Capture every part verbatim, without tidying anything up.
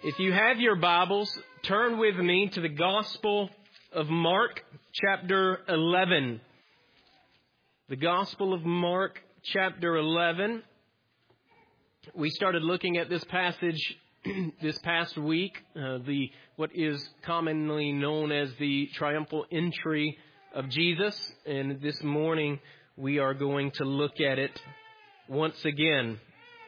If you have your Bibles, turn with me to the Gospel of Mark, chapter eleven. The Gospel of Mark, chapter eleven. We started looking at this passage this past week, uh, the what is commonly known as the triumphal entry of Jesus. And this morning we are going to look at it once again.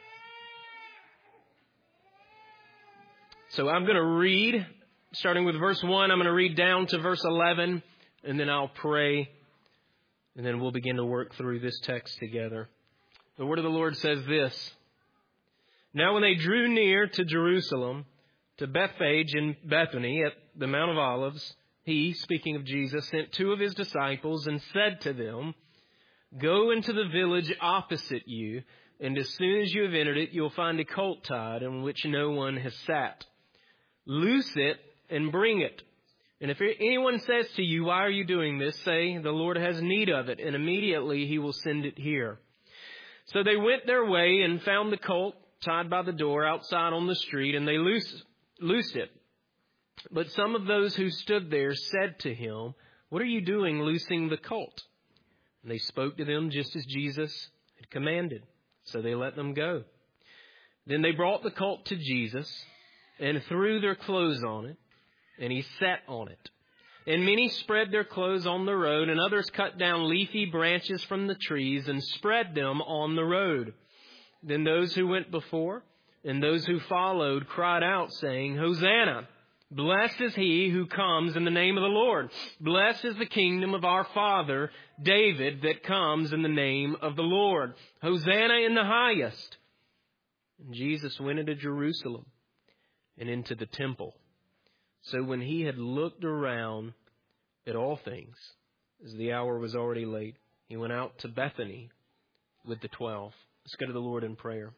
So I'm going to read, starting with verse one, I'm going to read down to verse eleven, and then I'll pray, and then we'll begin to work through this text together. The word of the Lord says this: Now when they drew near to Jerusalem, to Bethphage and Bethany at the Mount of Olives, he, speaking of Jesus, sent two of his disciples and said to them, Go into the village opposite you, and as soon as you have entered it, you'll find a colt tied on which no one has sat. Loose it and bring it. And if anyone says to you, Why are you doing this? Say, The Lord has need of it, and immediately he will send it here. So they went their way and found the colt tied by the door outside on the street, and they loose, loosed it. But some of those who stood there said to him, What are you doing loosing the colt? And they spoke to them just as Jesus had commanded. So they let them go. Then they brought the colt to Jesus and threw their clothes on it, and he sat on it. And many spread their clothes on the road, and others cut down leafy branches from the trees and spread them on the road. Then those who went before and those who followed cried out, saying, Hosanna! Blessed is he who comes in the name of the Lord. Blessed is the kingdom of our father David that comes in the name of the Lord. Hosanna in the highest. And Jesus went into Jerusalem and into the temple. So when he had looked around at all things, as the hour was already late, he went out to Bethany with the twelve. Let's go to the Lord in prayer.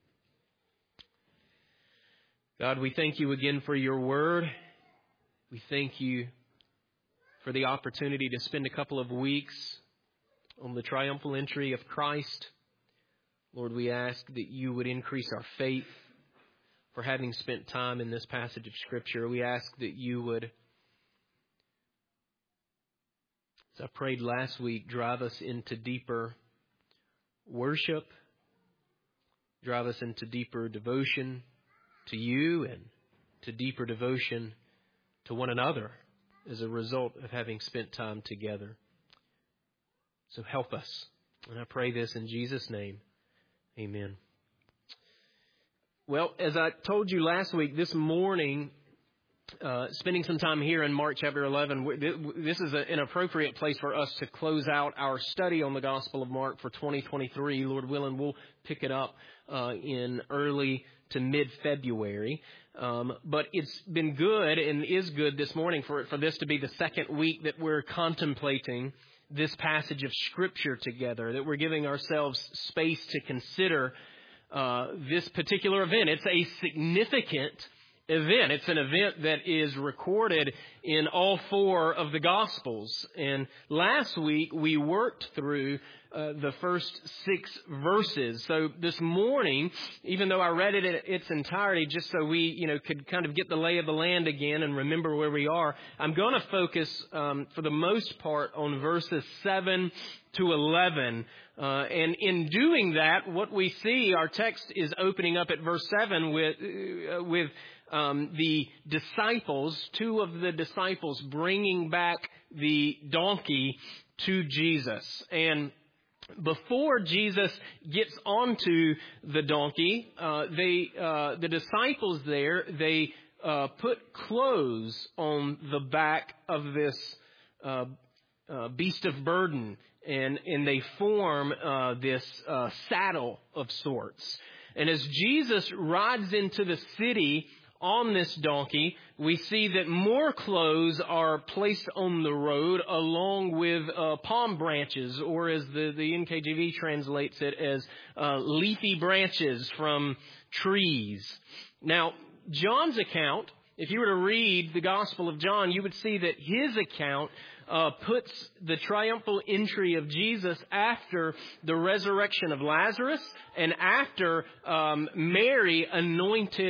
God, we thank you again for your word. We thank you for the opportunity to spend a couple of weeks on the triumphal entry of Christ. Lord, we ask that you would increase our faith. For having spent time in this passage of Scripture, we ask that you would, as I prayed last week, drive us into deeper worship, drive us into deeper devotion to you and to deeper devotion to one another as a result of having spent time together. So help us. And I pray this in Jesus' name. Amen. Well, as I told you last week, this morning, uh, spending some time here in Mark chapter eleven, this is a, an appropriate place for us to close out our study on the Gospel of Mark for twenty twenty-three. Lord willing, we'll pick it up uh, in early to mid-February. Um, but it's been good and is good this morning for, for this to be the second week that we're contemplating this passage of Scripture together, that we're giving ourselves space to consider Uh, this particular event. It's a significant event. It's an event that is recorded in all four of the Gospels. And last week we worked through uh, the first six verses. So this morning, even though I read it in its entirety just so we, you know, could kind of get the lay of the land again and remember where we are, I'm going to focus um, for the most part on verses seven to eleven. Uh, and in doing that, what we see, our text is opening up at verse seven with uh, with um, the disciples, two of the disciples bringing back the donkey to Jesus. And before Jesus gets onto the donkey, uh, they uh, the disciples there, they uh, put clothes on the back of this uh, uh, beast of burden. And, and they form uh, this uh, saddle of sorts. And as Jesus rides into the city on this donkey, we see that more clothes are placed on the road along with uh, palm branches, or as the, the N K J V translates it as uh, leafy branches from trees. Now, John's account, if you were to read the Gospel of John, you would see that his account Uh, puts the triumphal entry of Jesus after the resurrection of Lazarus and after um, Mary anointed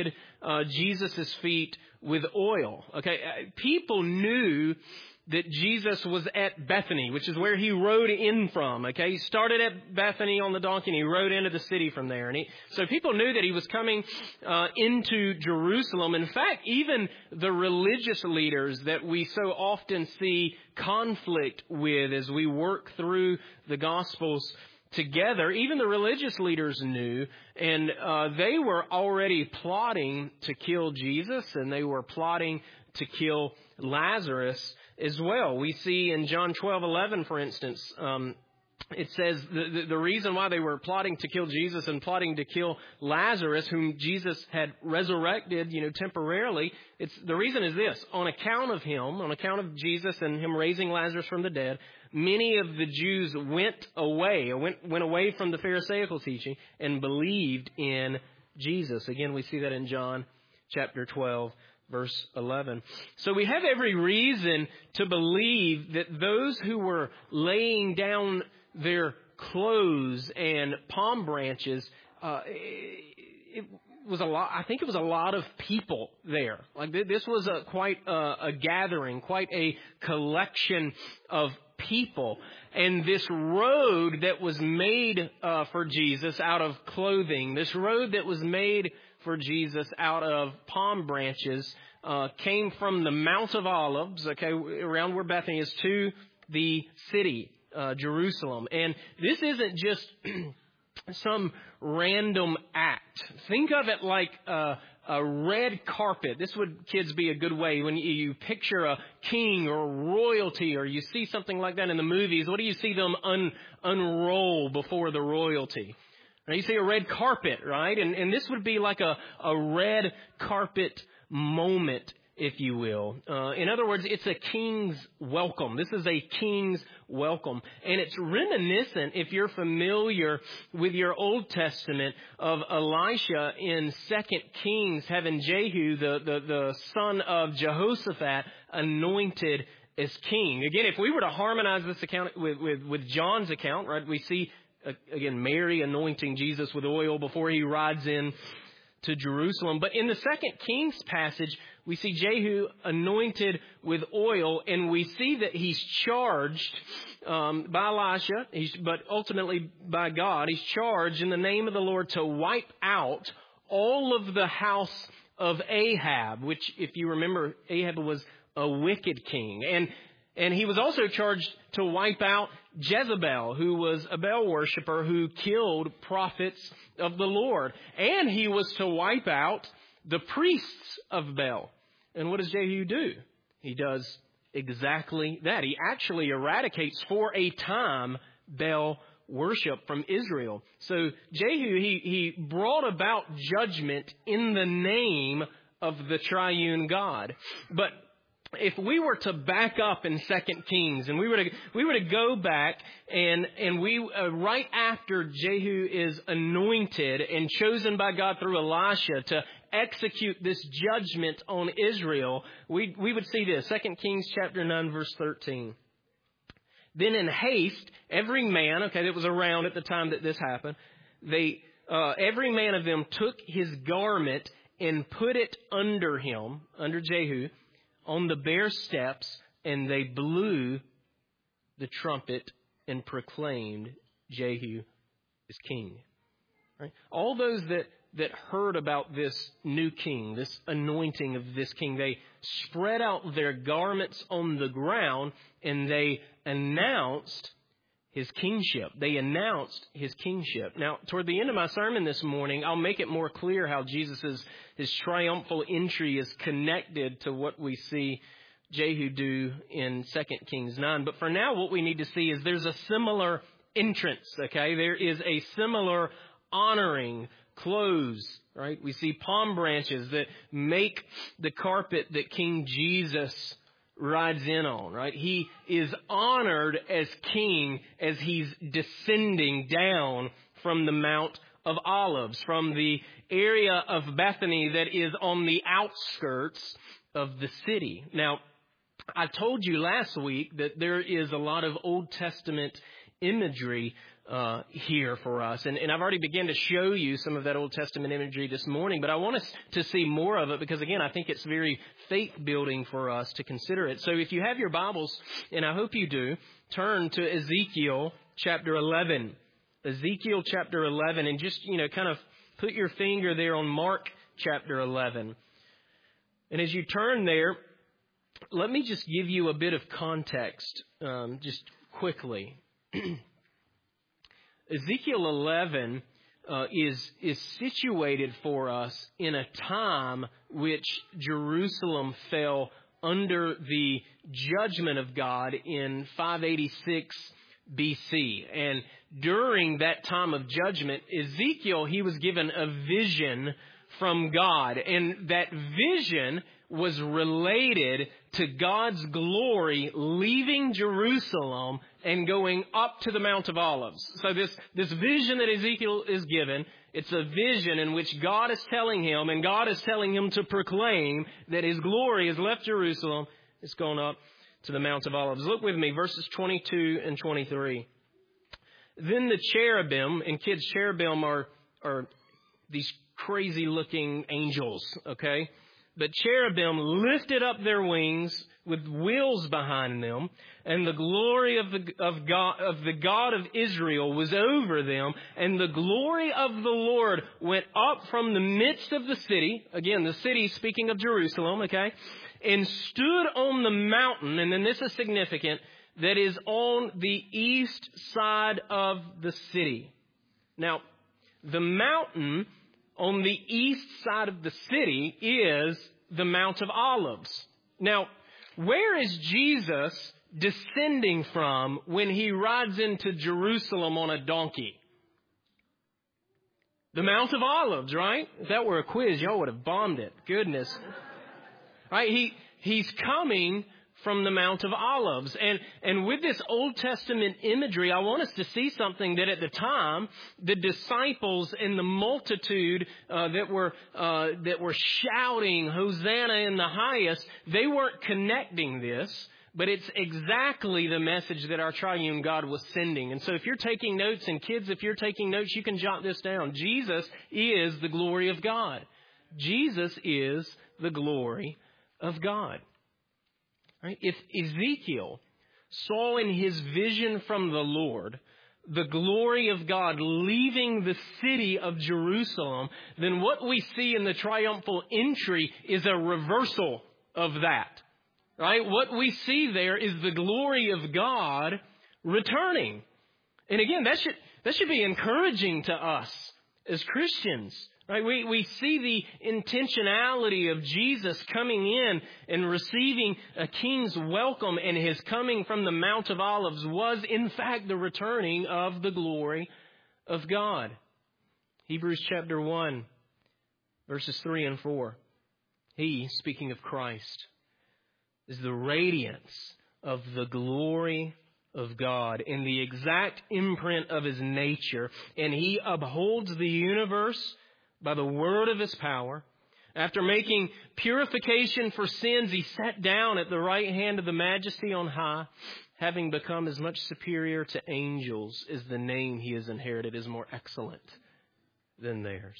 uh, Jesus' feet with oil. Okay, people knew that Jesus was at Bethany, which is where he rode in from. Okay, he started at Bethany on the donkey and he rode into the city from there. And he, so people knew that he was coming uh, into Jerusalem. In fact, even the religious leaders that we so often see conflict with as we work through the Gospels together, even the religious leaders knew, and uh, they were already plotting to kill Jesus, and they were plotting to kill Lazarus as well. We see in John twelve eleven, for instance, um, it says the, the, the reason why they were plotting to kill Jesus and plotting to kill Lazarus, whom Jesus had resurrected, you know, temporarily, it's the reason is this: on account of him, on account of Jesus and him raising Lazarus from the dead, many of the Jews went away, went went away from the Pharisaical teaching and believed in Jesus. Again, we see that in John chapter twelve. Verse eleven. So we have every reason to believe that those who were laying down their clothes and palm branches, uh, it was a lot. I think it was a lot of people there. Like this was a quite a, a gathering, quite a collection of people. And this road that was made uh, for Jesus out of clothing, this road that was made for Jesus out of palm branches, uh, came from the Mount of Olives, okay, around where Bethany is, to the city, uh, Jerusalem. And this isn't just some random act. Think of it like a, a red carpet. This would, kids, be a good way when you, you picture a king or royalty, or you see something like that in the movies. What do you see them un, unroll before the royalty? Now, you see a red carpet, right? And, and this would be like a, a red carpet moment, if you will. Uh, in other words, it's a king's welcome. This is a king's welcome. And it's reminiscent, if you're familiar with your Old Testament, of Elisha in Second Kings having Jehu, the, the, the son of Jehoshaphat, anointed as king. Again, if we were to harmonize this account with, with, with John's account, right, we see again, Mary anointing Jesus with oil before he rides in to Jerusalem. But in the Second Kings passage, we see Jehu anointed with oil, and we see that he's charged um, by Elisha, he's, but ultimately by God. He's charged in the name of the Lord to wipe out all of the house of Ahab, which, if you remember, Ahab was a wicked king. And And he was also charged to wipe out Jezebel, who was a Baal worshiper who killed prophets of the Lord. And he was to wipe out the priests of Baal. And what does Jehu do? He does exactly that. He actually eradicates for a time Baal worship from Israel. So Jehu, he, he brought about judgment in the name of the triune God. But if we were to back up in Second Kings and we were to we were to go back and and we uh, right after Jehu is anointed and chosen by God through Elisha to execute this judgment on Israel, we we would see this. Second Kings chapter nine, verse thirteen. Then in haste, every man, okay, that was around at the time that this happened, they uh, every man of them took his garment and put it under him, under Jehu, on the bare steps, and they blew the trumpet and proclaimed Jehu as king. Right? All those that, that heard about this new king, this anointing of this king, they spread out their garments on the ground and they announced his kingship. They announced his kingship. Now, toward the end of my sermon this morning, I'll make it more clear how Jesus' his triumphal entry is connected to what we see Jehu do in Second Kings nine. But for now, what we need to see is there's a similar entrance, okay? There is a similar honoring clothes, right? We see palm branches that make the carpet that King Jesus rides in on, right? He is honored as king as he's descending down from the Mount of Olives, from the area of Bethany that is on the outskirts of the city. Now, I told you last week that there is a lot of Old Testament imagery uh, here for us. And, and I've already begun to show you some of that Old Testament imagery this morning, but I want us to see more of it because, again, I think it's very faith-building for us to consider it. So if you have your Bibles, and I hope you do, turn to Ezekiel chapter eleven. Ezekiel chapter eleven, and just, you know, kind of put your finger there on Mark chapter eleven. And as you turn there, let me just give you a bit of context, um, just quickly. Ezekiel eleven uh, is is situated for us in a time which Jerusalem fell under the judgment of God in five eighty-six B C. And during that time of judgment, Ezekiel, he was given a vision from God. And that vision was related to God's glory leaving Jerusalem and going up to the Mount of Olives. So this, this vision that Ezekiel is given, it's a vision in which God is telling him, and God is telling him to proclaim that his glory has left Jerusalem. It's gone up to the Mount of Olives. Look with me, verses twenty-two and twenty-three. Then the cherubim, and kids, cherubim are, are these crazy looking angels, okay? But cherubim lifted up their wings with wheels behind them, and the glory of the of God of the God of Israel was over them, and the glory of the Lord went up from the midst of the city. Again, the city speaking of Jerusalem, okay, and stood on the mountain, and then this is significant, that is on the east side of the city. Now, the mountain on the east side of the city is the Mount of Olives. Now, where is Jesus descending from when he rides into Jerusalem on a donkey? The Mount of Olives, right? If that were a quiz, y'all would have bombed it. Goodness. Right? He, he's coming from the Mount of Olives. And, and with this Old Testament imagery, I want us to see something that at the time, the disciples and the multitude uh, that were uh, that were shouting, Hosanna in the highest, they weren't connecting this, but it's exactly the message that our triune God was sending. And so if you're taking notes, and kids, if you're taking notes, you can jot this down. Jesus is the glory of God. Jesus is the glory of God. Right? If Ezekiel saw in his vision from the Lord the glory of God leaving the city of Jerusalem, then what we see in the triumphal entry is a reversal of that. Right? What we see there is the glory of God returning. And again, that should that should be encouraging to us as Christians. Right, we, we see the intentionality of Jesus coming in and receiving a king's welcome, and his coming from the Mount of Olives was, in fact, the returning of the glory of God. Hebrews chapter one, verses three and four. He, speaking of Christ, is the radiance of the glory of God in the exact imprint of his nature, and he upholds the universe by the word of his power. After making purification for sins, he sat down at the right hand of the Majesty on high, having become as much superior to angels as the name he has inherited is more excellent than theirs.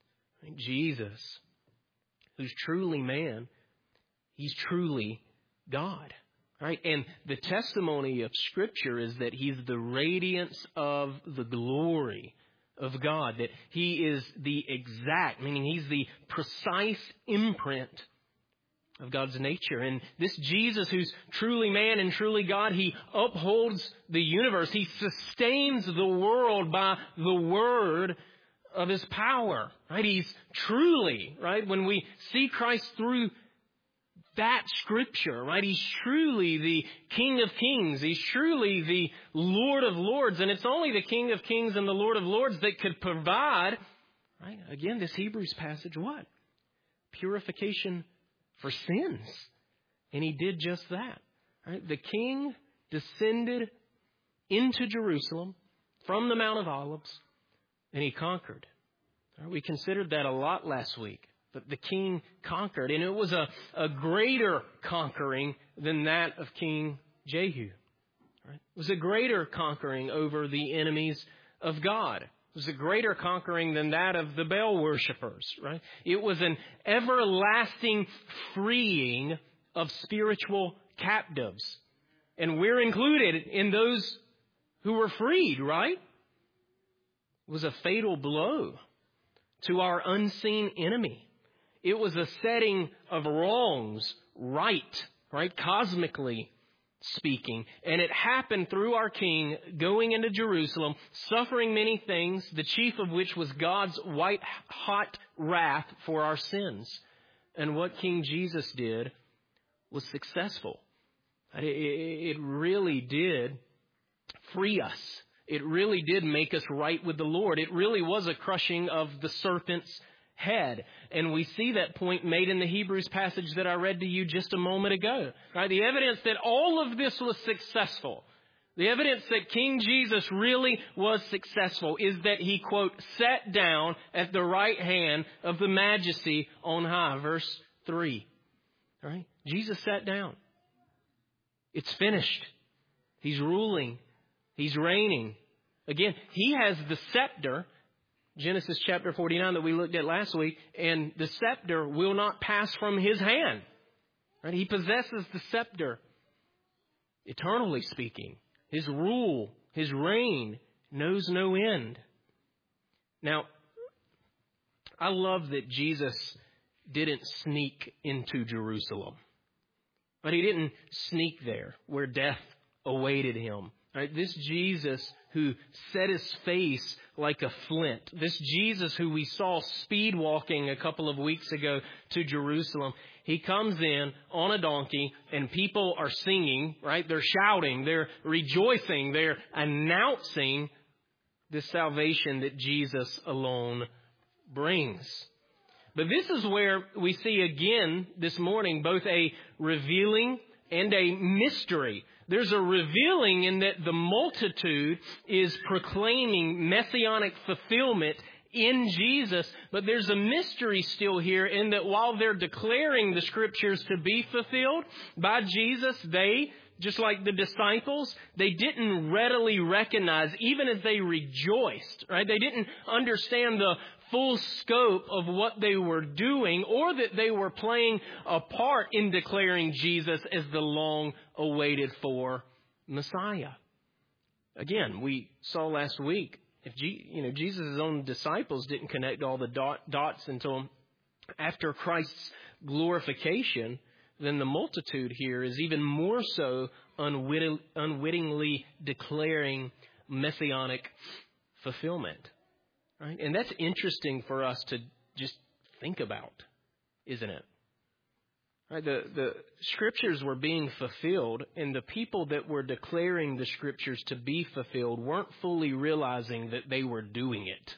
Jesus, who's truly man, he's truly God. Right? And the testimony of Scripture is that he's the radiance of the glory of God, that he is the exact, meaning he's the precise imprint of God's nature. And this Jesus, who's truly man and truly God, he upholds the universe. He sustains the world by the word of his power. Right? He's truly, right? When we see Christ through that Scripture, right? He's truly the King of Kings. He's truly the Lord of Lords. And it's only the King of Kings and the Lord of Lords that could provide, right? Again, this Hebrews passage, what? Purification for sins. And he did just that. Right? The King descended into Jerusalem from the Mount of Olives, and he conquered. Right? We considered that a lot last week. But the king conquered, and it was a, a greater conquering than that of King Jehu. Right? It was a greater conquering over the enemies of God. It was a greater conquering than that of the Baal worshipers. Right? It was an everlasting freeing of spiritual captives. And we're included in those who were freed, right? It was a fatal blow to our unseen enemy. It was a setting of wrongs right, right, cosmically speaking. And it happened through our King going into Jerusalem, suffering many things, the chief of which was God's white hot wrath for our sins. And what King Jesus did was successful. It really did free us. It really did make us right with the Lord. It really was a crushing of the serpent's head. And we see that point made in the Hebrews passage that I read to you just a moment ago. Right? The evidence that all of this was successful, the evidence that King Jesus really was successful is that he, quote, sat down at the right hand of the majesty on high. Verse three. Right? Jesus sat down. It's finished. He's ruling. He's reigning. Again, he has the scepter, Genesis chapter forty-nine that we looked at last week, and the scepter will not pass from his hand. Right? He possesses the scepter, eternally speaking. His rule, his reign knows no end. Now, I love that Jesus didn't sneak into Jerusalem. But he didn't sneak there where death awaited him. Right? This Jesus who set his face like a flint, this Jesus who we saw speed walking a couple of weeks ago to Jerusalem, he comes in on a donkey and people are singing, right? They're shouting, they're rejoicing, they're announcing the salvation that Jesus alone brings. But this is where we see again this morning both a revealing and a mystery. There's a revealing in that the multitude is proclaiming messianic fulfillment in Jesus. But there's a mystery still here in that while they're declaring the scriptures to be fulfilled by Jesus, they, just like the disciples, they didn't readily recognize, even as they rejoiced, right? They didn't understand the full scope of what they were doing, or that they were playing a part in declaring Jesus as the long-awaited for Messiah. Again, we saw last week, if G, you know, Jesus' own disciples didn't connect all the dot, dots until after Christ's glorification, then the multitude here is even more so unwitting, unwittingly declaring messianic fulfillment. Right? And that's interesting for us to just think about, isn't it? Right? The, the scriptures were being fulfilled, and the people that were declaring the scriptures to be fulfilled weren't fully realizing that they were doing it.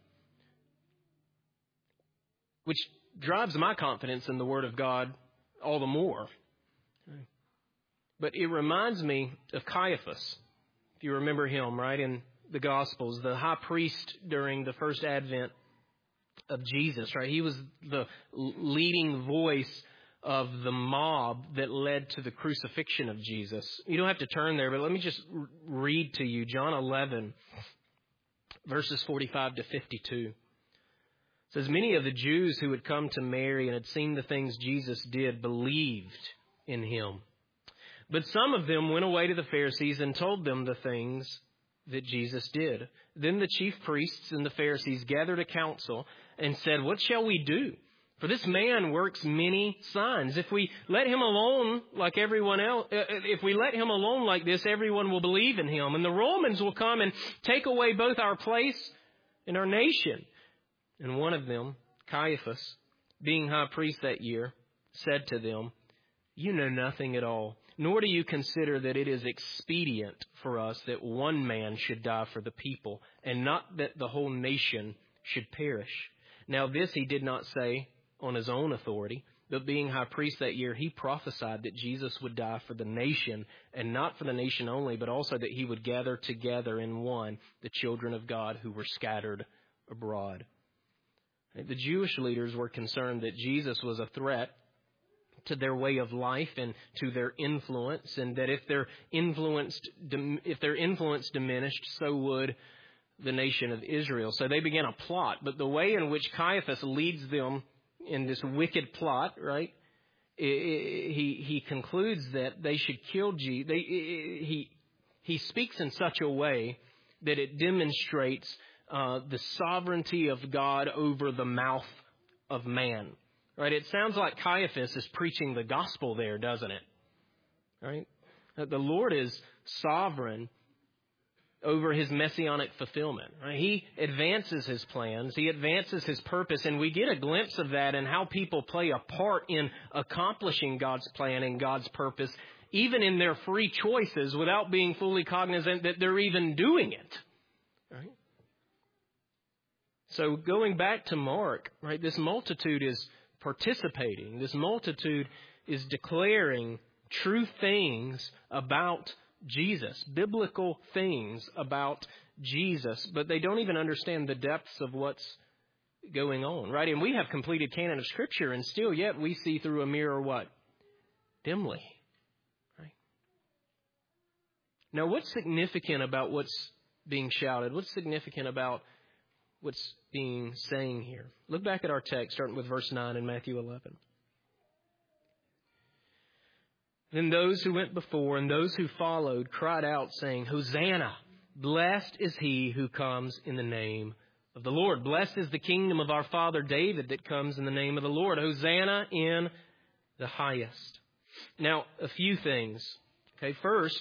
Which drives my confidence in the Word of God all the more. But it reminds me of Caiaphas, if you remember him, right, in the Gospels, the high priest during the first advent of Jesus, right? He was the leading voice of the mob that led to the crucifixion of Jesus. You don't have to turn there, but let me just read to you John eleven, verses forty-five to fifty-two. It says, many of the Jews who had come to Mary and had seen the things Jesus did believed in him. But some of them went away to the Pharisees and told them the things that Jesus did. Then the chief priests and the Pharisees gathered a council and said, what shall we do? For this man works many signs. If we let him alone like everyone else, if we let him alone like this, everyone will believe in him. And the Romans will come and take away both our place and our nation. And one of them, Caiaphas, being high priest that year, said to them, you know nothing at all, nor do you consider that it is expedient for us that one man should die for the people, and not that the whole nation should perish. Now this he did not say on his own authority, but being high priest that year, he prophesied that Jesus would die for the nation, and not for the nation only, but also that he would gather together in one the children of God who were scattered abroad. The Jewish leaders were concerned that Jesus was a threat to their way of life and to their influence, and that if their influenced, if their influence diminished, so would the nation of Israel. So they began a plot. But the way in which Caiaphas leads them in this wicked plot, right? He he concludes that they should kill Jesus. They, he he speaks in such a way that it demonstrates uh, the sovereignty of God over the mouth of man. Right? It sounds like Caiaphas is preaching the gospel there, doesn't it? Right? That the Lord is sovereign over his messianic fulfillment. Right? He advances his plans. He advances his purpose. And we get a glimpse of that in how people play a part in accomplishing God's plan and God's purpose, even in their free choices, without being fully cognizant that they're even doing it. Right? So going back to Mark, right, this multitude is participating. This multitude is declaring true things about Jesus, biblical things about Jesus, but they don't even understand the depths of what's going on, right? And we have completed canon of Scripture, and still yet we see through a mirror what? Dimly, right? Now, what's significant about what's being shouted? What's significant about what's being saying here? Look back at our text, starting with verse nine in Matthew eleven. Then those who went before and those who followed cried out, saying, Hosanna! Blessed is he who comes in the name of the Lord. Blessed is the kingdom of our father David that comes in the name of the Lord. Hosanna in the highest. Now, a few things. Okay, first,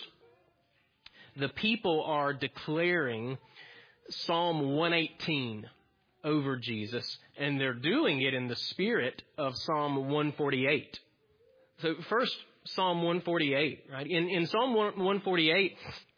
the people are declaring Psalm one eighteen over Jesus, and they're doing it in the spirit of Psalm one forty-eight. So first, Psalm one forty-eight, right? In, in Psalm one forty-eight,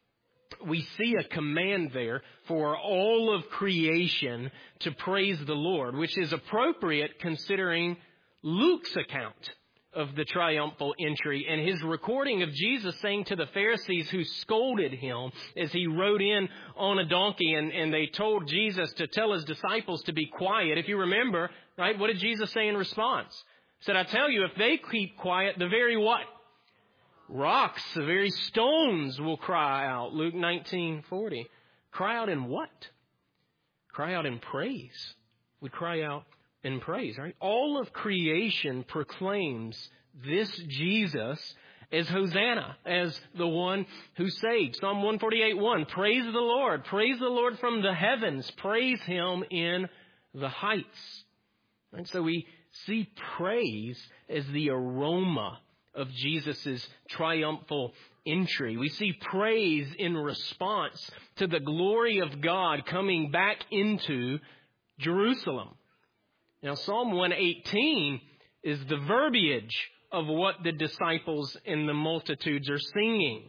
we see a command there for all of creation to praise the Lord, which is appropriate considering Luke's account of the triumphal entry and his recording of Jesus saying to the Pharisees who scolded him as he rode in on a donkey, and, and they told Jesus to tell his disciples to be quiet. If you remember, right, what did Jesus say in response? He said, I tell you, if they keep quiet, the very what? Rocks, the very stones will cry out. Luke nineteen forty. Cry out in what? Cry out in praise. We cry out in praise, right? All of creation proclaims this Jesus as Hosanna, as the one who saves. Psalm one forty-eight one. Praise the Lord. Praise the Lord from the heavens. Praise him in the heights. And so we see praise as the aroma of Jesus' triumphal entry. We see praise in response to the glory of God coming back into Jerusalem. Now, Psalm one eighteen is the verbiage of what the disciples and the multitudes are singing.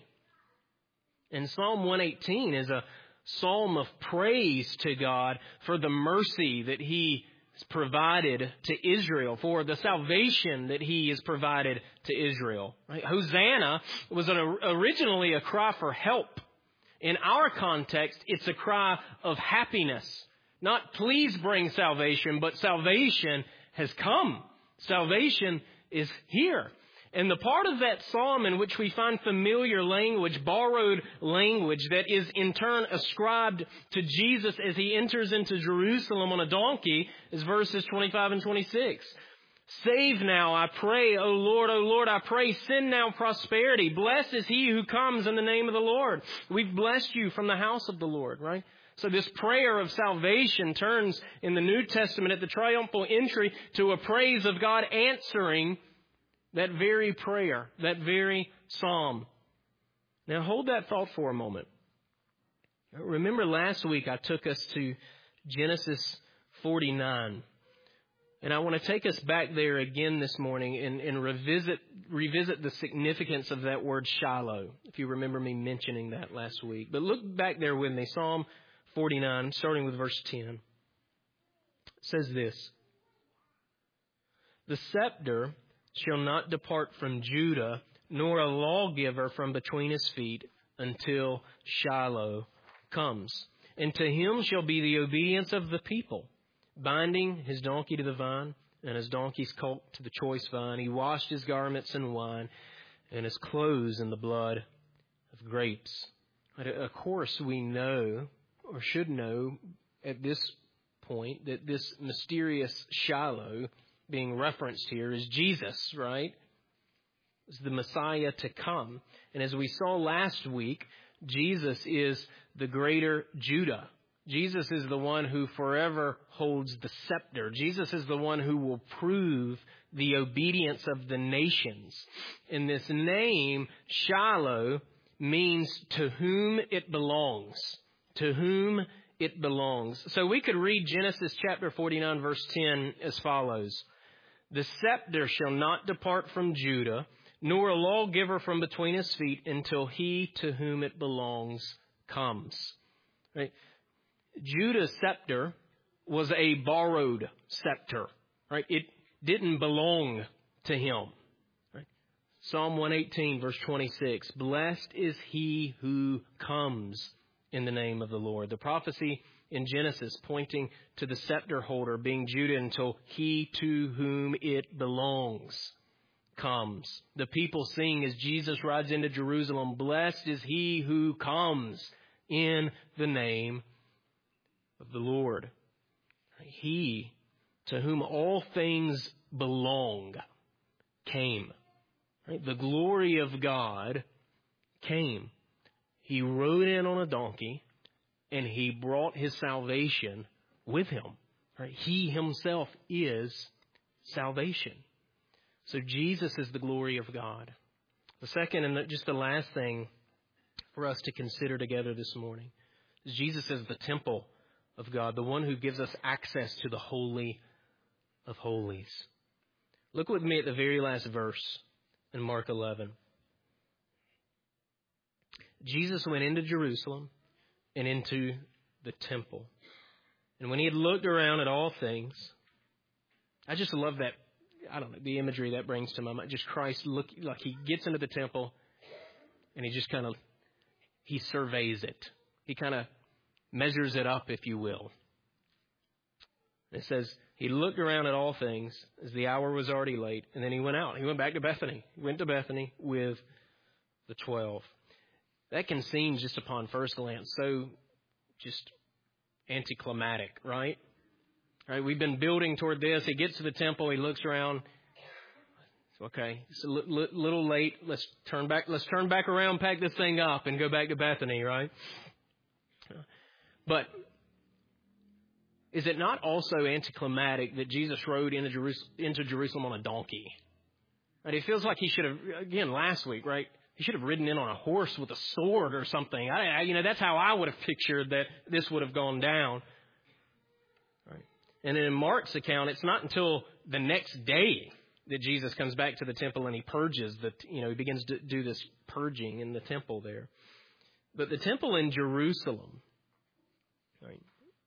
And Psalm one eighteen is a psalm of praise to God for the mercy that he has provided to Israel, for the salvation that he has provided to Israel. Right? Hosanna was an, originally a cry for help. In our context, it's a cry of happiness. Not please bring salvation, but salvation has come. Salvation is here. And the part of that psalm in which we find familiar language, borrowed language, that is in turn ascribed to Jesus as he enters into Jerusalem on a donkey, is verses twenty-five and twenty-six. Save now, I pray, O Lord, O Lord, I pray, send now prosperity. Blessed is he who comes in the name of the Lord. We've blessed you from the house of the Lord, right? So this prayer of salvation turns in the New Testament at the triumphal entry to a praise of God answering that very prayer, that very psalm. Now hold that thought for a moment. Remember last week I took us to Genesis forty-nine. And I want to take us back there again this morning and, and revisit revisit the significance of that word Shiloh, if you remember me mentioning that last week. But look back there with me, Psalm forty-nine, starting with verse ten. It says this: The scepter shall not depart from Judah, nor a lawgiver from between his feet, until Shiloh comes. And to him shall be the obedience of the people, binding his donkey to the vine, and his donkey's colt to the choice vine. He washed his garments in wine, and his clothes in the blood of grapes. But of course, we know, or should know at this point, that this mysterious Shiloh being referenced here is Jesus, right? Is the Messiah to come. And as we saw last week, Jesus is the greater Judah. Jesus is the one who forever holds the scepter. Jesus is the one who will prove the obedience of the nations. And this name, Shiloh, means to whom it belongs. To whom it belongs. So we could read Genesis chapter forty-nine, verse ten as follows. The scepter shall not depart from Judah, nor a lawgiver from between his feet until he to whom it belongs comes. Right? Judah's scepter was a borrowed scepter. Right? It didn't belong to him. Right? Psalm one eighteen, verse twenty-six. Blessed is he who comes in the name of the Lord. The prophecy in Genesis pointing to the scepter holder being Judah until he to whom it belongs comes. The people sing as Jesus rides into Jerusalem, blessed is he who comes in the name of the Lord. He to whom all things belong came. Right? The glory of God came. He rode in on a donkey and he brought his salvation with him. Right? He himself is salvation. So Jesus is the glory of God. The second and just the last thing for us to consider together this morning is Jesus is the temple of God, the one who gives us access to the Holy of Holies. Look with me at the very last verse in Mark eleven. Jesus went into Jerusalem and into the temple. And when he had looked around at all things, I just love that, I don't know, the imagery that brings to my mind. Just Christ, look, like he gets into the temple and he just kind of, he surveys it. He kind of measures it up, if you will. It says, he looked around at all things as the hour was already late, and then he went out. He went back to Bethany. He went to Bethany with the twelve. That can seem, just upon first glance, so just anticlimactic, right? Right? We've been building toward this. He gets to the temple. He looks around. Okay, it's a li- little late. Let's turn back. Let's turn back around, pack this thing up, and go back to Bethany, right? But is it not also anticlimactic that Jesus rode into Jerusalem, into Jerusalem on a donkey? Right? It feels like he should have, again, last week, right? He should have ridden in on a horse with a sword or something. I, I, you know, that's how I would have pictured that this would have gone down. Right? And in Mark's account, it's not until the next day that Jesus comes back to the temple and he purges the, you know, he begins to do this purging in the temple there. But the temple in Jerusalem, right,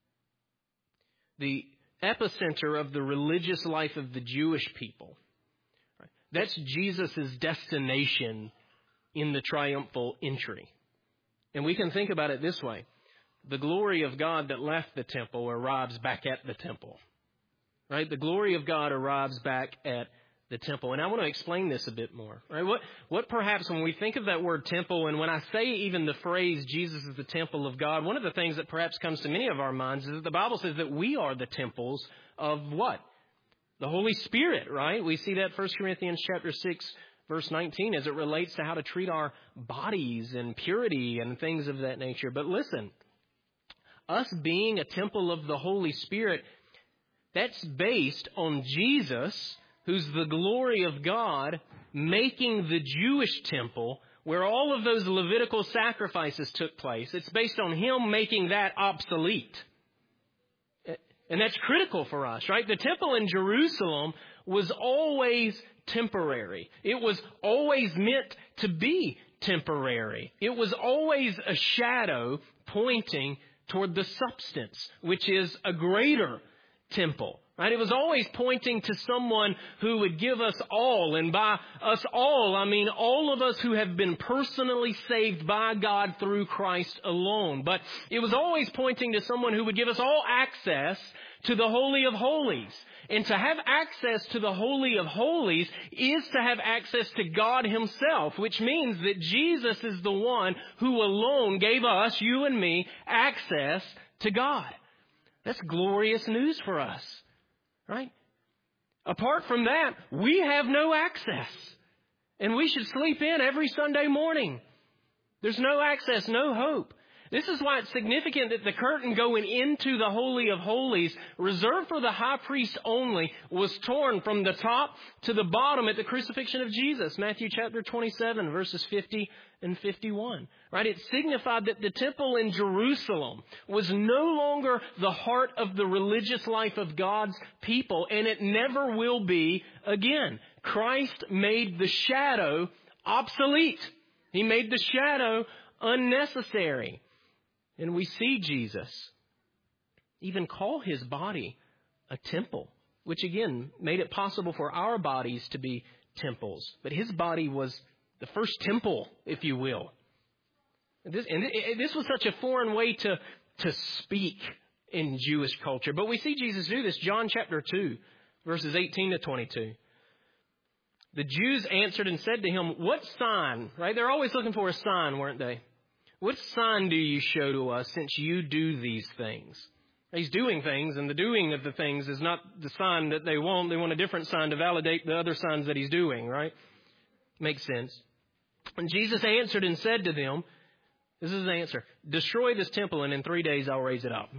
the epicenter of the religious life of the Jewish people, right, that's Jesus' destination in the triumphal entry. And we can think about it this way. The glory of God that left the temple arrives back at the temple. Right? The glory of God arrives back at the temple. And I want to explain this a bit more. Right? What, what perhaps when we think of that word temple, and when I say even the phrase Jesus is the temple of God, one of the things that perhaps comes to many of our minds is that the Bible says that we are the temples of what? The Holy Spirit, right? We see that First Corinthians chapter six, verse nineteen, as it relates to how to treat our bodies and purity and things of that nature. But listen, us being a temple of the Holy Spirit, that's based on Jesus, who's the glory of God, making the Jewish temple where all of those Levitical sacrifices took place. It's based on him making that obsolete. And that's critical for us, right? The temple in Jerusalem was always temporary. It was always meant to be temporary. It was always a shadow pointing toward the substance, which is a greater temple. Right? It was always pointing to someone who would give us all. And by us all, I mean all of us who have been personally saved by God through Christ alone. But it was always pointing to someone who would give us all access to the Holy of Holies. And to have access to the Holy of Holies is to have access to God Himself, which means that Jesus is the one who alone gave us, you and me, access to God. That's glorious news for us, right? Apart from that, we have no access. And we should sleep in every Sunday morning. There's no access, no hope. This is why it's significant that the curtain going into the Holy of Holies, reserved for the high priest only, was torn from the top to the bottom at the crucifixion of Jesus. Matthew chapter twenty-seven, verses fifty and fifty-one. Right? It signified that the temple in Jerusalem was no longer the heart of the religious life of God's people, and it never will be again. Christ made the shadow obsolete. He made the shadow unnecessary. And we see Jesus even call His body a temple, which again made it possible for our bodies to be temples. But His body was the first temple, if you will. And this, and this was such a foreign way to, to speak in Jewish culture. But we see Jesus do this. John chapter two, verses eighteen to twenty-two. The Jews answered and said to Him, "What sign?" Right? They're always looking for a sign, weren't they? "What sign do you show to us since you do these things?" He's doing things, and the doing of the things is not the sign that they want. They want a different sign to validate the other signs that He's doing, right? Makes sense. And Jesus answered and said to them, this is the answer, "Destroy this temple, and in three days I'll raise it up."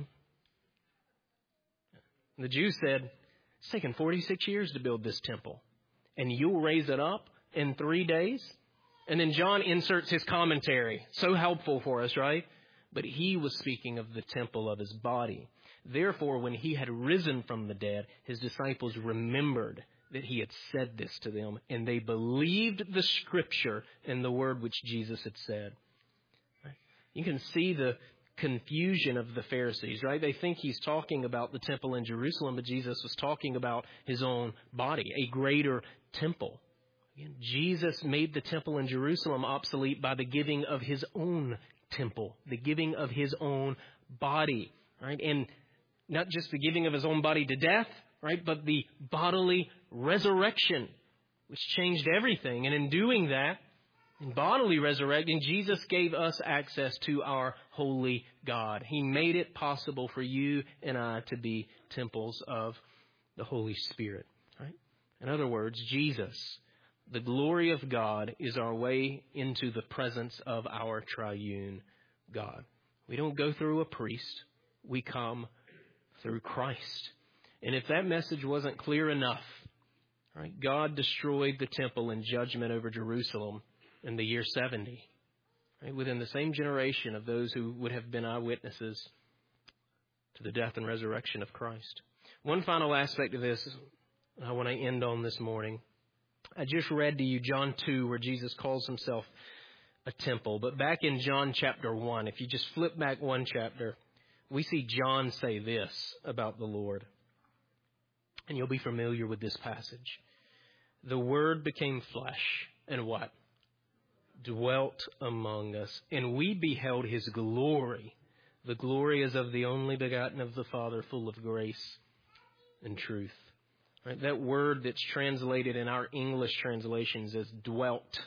And the Jews said, "It's taken forty-six years to build this temple, and you'll raise it up in three days? And then John inserts his commentary. So helpful for us, right? "But He was speaking of the temple of His body. Therefore, when He had risen from the dead, His disciples remembered that He had said this to them, and they believed the Scripture and the word which Jesus had said." Right? You can see the confusion of the Pharisees, right? They think He's talking about the temple in Jerusalem, but Jesus was talking about His own body, a greater temple. Again, Jesus made the temple in Jerusalem obsolete by the giving of His own temple, the giving of His own body, right? And not just the giving of His own body to death, right? But the bodily resurrection, which changed everything. And in doing that, in bodily resurrecting, Jesus gave us access to our holy God. He made it possible for you and I to be temples of the Holy Spirit, right? In other words, Jesus, the glory of God, is our way into the presence of our triune God. We don't go through a priest. We come through Christ. And if that message wasn't clear enough, right, God destroyed the temple in judgment over Jerusalem in the year seventy, right, within the same generation of those who would have been eyewitnesses to the death and resurrection of Christ. One final aspect of this I want to end on this morning. I just read to you John two, where Jesus calls Himself a temple. But back in John chapter one, if you just flip back one chapter, we see John say this about the Lord. And you'll be familiar with this passage. "The Word became flesh and" what? "Dwelt among us. And we beheld His glory. The glory is of the only begotten of the Father, full of grace and truth." Right? That word that's translated in our English translations as dwelt,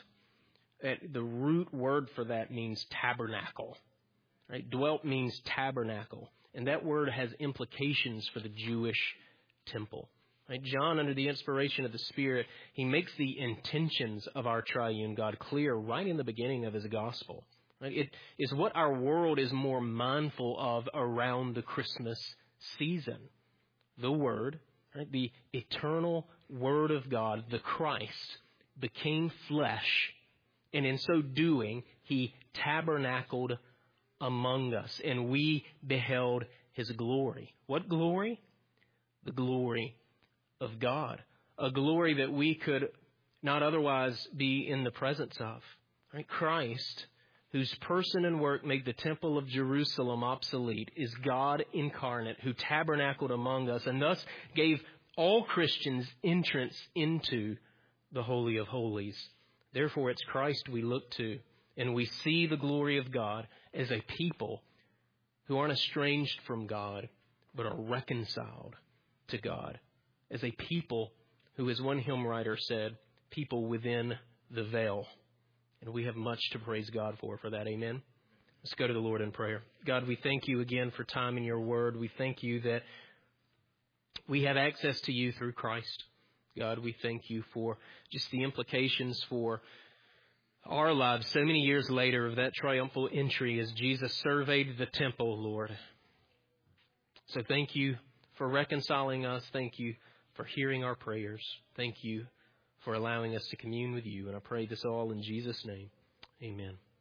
the root word for that means tabernacle. Right? Dwelt means tabernacle. And that word has implications for the Jewish temple. Right? John, under the inspiration of the Spirit, he makes the intentions of our triune God clear right in the beginning of his gospel. Right? It is what our world is more mindful of around the Christmas season. The Word, right? The eternal Word of God, the Christ, became flesh, and in so doing, He tabernacled among us, and we beheld His glory. What glory? The glory of God. A glory that we could not otherwise be in the presence of. Right? Christ, whose person and work made the temple of Jerusalem obsolete, is God incarnate who tabernacled among us and thus gave all Christians entrance into the Holy of Holies. Therefore, it's Christ we look to, and we see the glory of God as a people who aren't estranged from God, but are reconciled to God as a people who, as one hymn writer said, people within the veil. And we have much to praise God for, for that. Amen. Let's go to the Lord in prayer. God, we thank you again for time in your word. We thank you that we have access to you through Christ. God, we thank you for just the implications for our lives so many years later of that triumphal entry as Jesus surveyed the temple, Lord. So thank you for reconciling us. Thank you for hearing our prayers. Thank you for allowing us to commune with you. And I pray this all in Jesus' name. Amen.